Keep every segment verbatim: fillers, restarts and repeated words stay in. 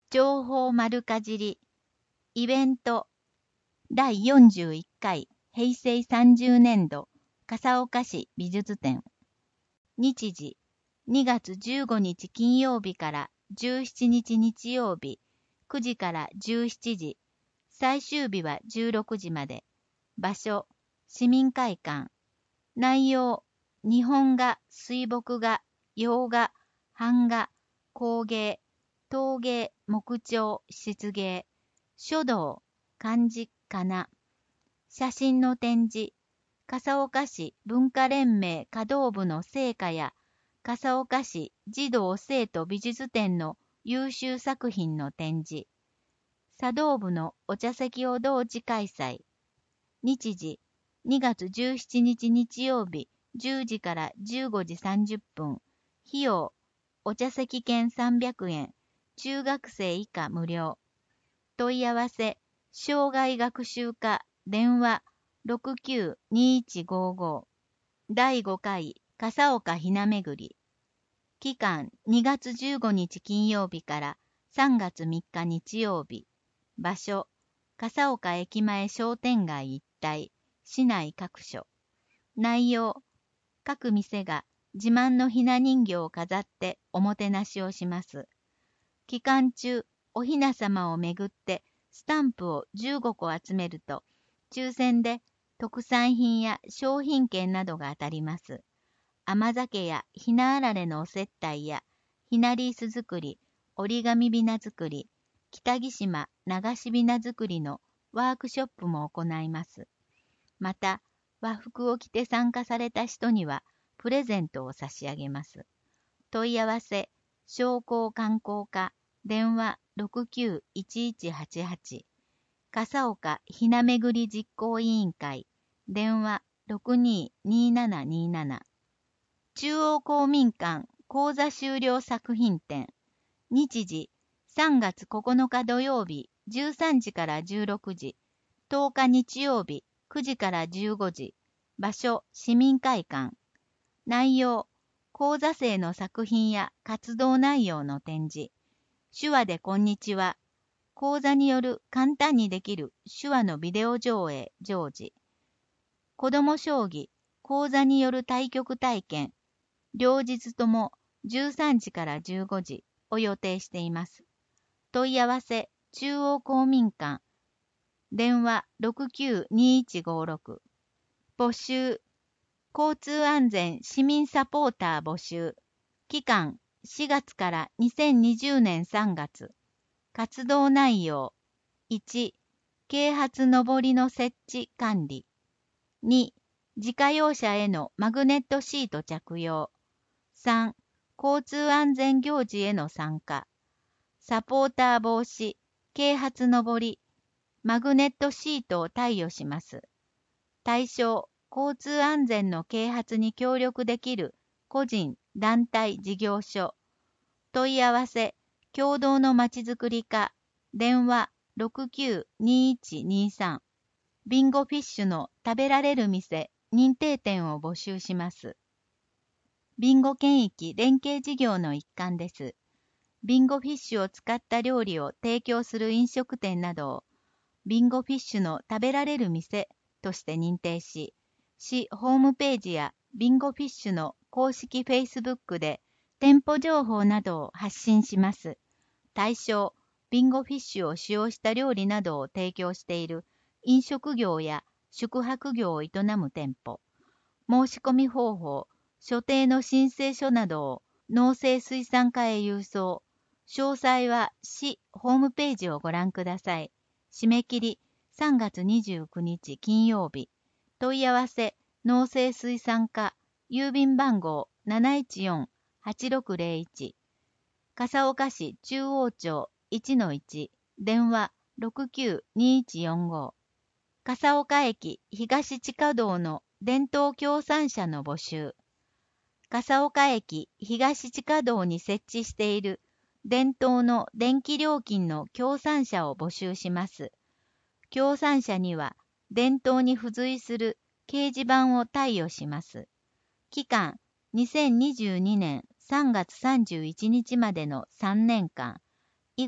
情報丸かじりイベントだいよんじゅういっかい平成さんじゅうねんど笠岡市美術展。日時にがつじゅうごにち金曜日からじゅうしちにち日曜日くじからじゅうしちじ、最終日はじゅうろくじまで。場所市民会館。内容日本画、水墨画、洋画、版画、工芸、陶芸、木彫、漆芸、書道、漢字、仮名。写真の展示、笠岡市文化連盟華道部の成果や、笠岡市児童生徒美術展の優秀作品の展示。茶道部のお茶席を同時開催。日時、にがつじゅうしちにち日曜日、じゅうじからじゅうごじさんじゅっぷん。費用、お茶席券さんびゃくえん、中学生以下無料。問い合わせ、障害学習課、電話 ろくきゅうにいちごご。だいごかい、笠岡ひなめぐり。期間、にがつじゅうごにち金曜日からさんがつみっか日曜日。場所、笠岡駅前商店街一帯、市内各所。内容、各店が自慢のひな人形を飾っておもてなしをします。期間中、おひなさまをめぐってスタンプをじゅうごこ集めると、抽選で特産品や商品券などが当たります。甘酒やひなあられのお接待や、ひなリース作り、折り紙びな作り、北木島流しびな作りのワークショップも行います。また、和服を着て参加された人には、プレゼントを差し上げます。問い合わせ、商工観光課、電話 ろくきゅういちいちはちはち。笠岡ひなめぐり実行委員会、電話 ろくにーにーななにーなな。中央公民館講座終了作品展。日時、さんがつここのか土曜日、じゅうさんじからじゅうろくじ、とおか日曜日、くじからじゅうごじ。場所、市民会館。内容、講座生の作品や活動内容の展示。手話でこんにちは。講座による簡単にできる手話のビデオ上映、常時。子ども将棋、講座による対局体験。両日ともじゅうさんじからじゅうごじを予定しています。問い合わせ、中央公民館。電話 ろくきゅうにいちごろく。募集、交通安全市民サポーター募集。期間、しがつからにせんにじゅうねんさんがつ。活動内容。いち、啓発上りの設置管理。に、自家用車へのマグネットシート着用。さん、交通安全行事への参加。サポーター防止、啓発上り、マグネットシートを貸与します。対象、交通安全の啓発に協力できる個人、団体、事業所。問い合わせ、共同のまちづくり課、電話 ろくきゅうにいちにさん。ビンゴフィッシュの食べられる店、認定店を募集します。ビンゴ県域連携事業の一環です。ビンゴフィッシュを使った料理を提供する飲食店などを、ビンゴフィッシュの食べられる店として認定し、市ホームページやビンゴフィッシュの公式フェイスブックで店舗情報などを発信します。対象、ビンゴフィッシュを使用した料理などを提供している飲食業や宿泊業を営む店舗。申し込み方法、所定の申請書などを農政水産課へ郵送。詳細は市ホームページをご覧ください。締め切りさんがつにじゅうくにち金曜日。問い合わせ、農政水産課、郵便番号 なないちよんはちろくぜろいち。笠岡市中央町 いちのいち。電話 ろくきゅうにいちよんご。笠岡駅東地下道の伝統協賛者の募集。笠岡駅東地下道に設置している伝統の電気料金の協賛者を募集します。協賛者には伝統に付随する掲示板を貸与します。期間にせんにじゅうにねんさんがつさんじゅういちにちまでのさんねんかん。以後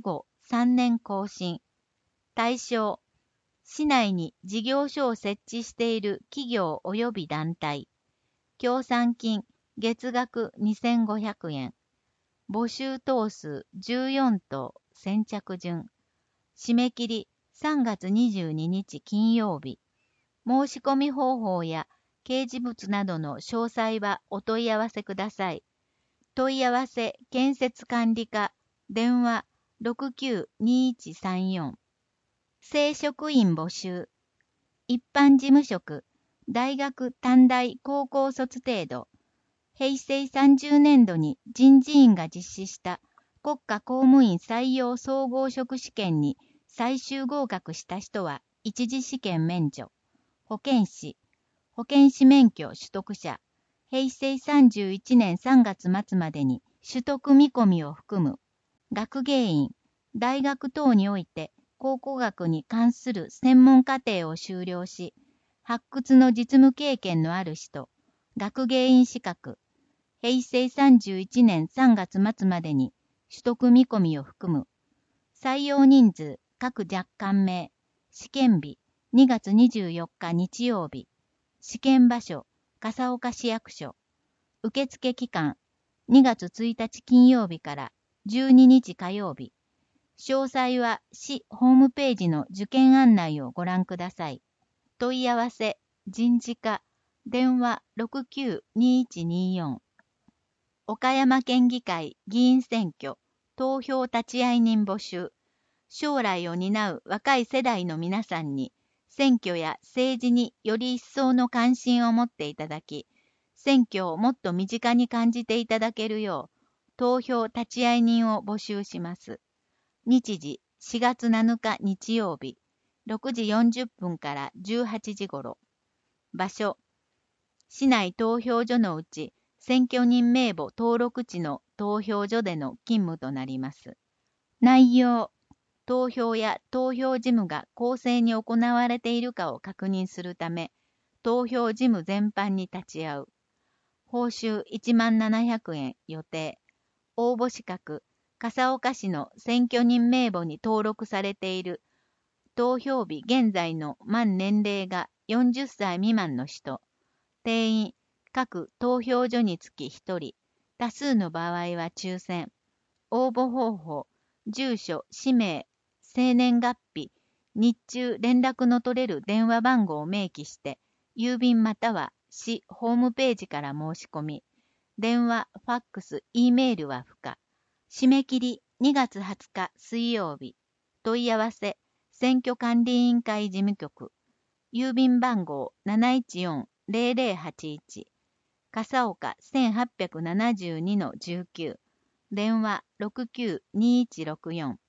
さんねん更新。対象、市内に事業所を設置している企業及び団体。協賛金、月額にせんごひゃくえん。募集等数じゅうよんとう、先着順。締め切りさんがつにじゅうににち金曜日。申し込み方法や掲示物などの詳細はお問い合わせください。問い合わせ建設管理課、電話 ろくきゅうにいちさんよん。正職員募集。一般事務職、大学短大高校卒程度。へいせいさんじゅうねんどに人事院が実施した国家公務員採用総合職試験に最終合格した人は一次試験免除。保健師、保健師免許取得者、へいせいさんじゅういちねんさんがつ末までに取得見込みを含む。学芸員、大学等において考古学に関する専門課程を修了し、発掘の実務経験のある人、学芸員資格、へいせいさんじゅういちねんさんがつ末までに取得見込みを含む。採用人数、各若干名。試験日、にがつにじゅうよっか日曜日。試験場所、笠岡市役所。受付期間、にがつついたち金曜日からじゅうににち火曜日。詳細は市ホームページの受験案内をご覧ください。問い合わせ、人事課、電話 ろくきゅうにいちによん。岡山県議会議員選挙、投票立会人募集。将来を担う若い世代の皆さんに、選挙や政治により一層の関心を持っていただき、選挙をもっと身近に感じていただけるよう、投票立会人を募集します。日時、しがつなのか日曜日、ろくじよんじゅっぷんからじゅうはちじ頃。場所、市内投票所のうち、選挙人名簿登録地の投票所での勤務となります。内容、投票や投票事務が公正に行われているかを確認するため、投票事務全般に立ち会う。報酬いちまんななひゃくえん予定。応募資格、笠岡市の選挙人名簿に登録されている、投票日現在の満年齢がよんじゅっさい未満の人。定員、各投票所につきひとり、多数の場合は抽選。応募方法、住所、氏名、生年月日、日中連絡の取れる電話番号を明記して、郵便または市ホームページから申し込み、電話、ファックス、Eメールは不可。締め切りにがつはつか水曜日。問い合わせ、選挙管理委員会事務局。郵便番号 なないちよんーぜろぜろはちいち。笠岡 せんはっぴゃくななじゅうにのじゅうきゅう。電話 ろくきゅうにいちろくよん。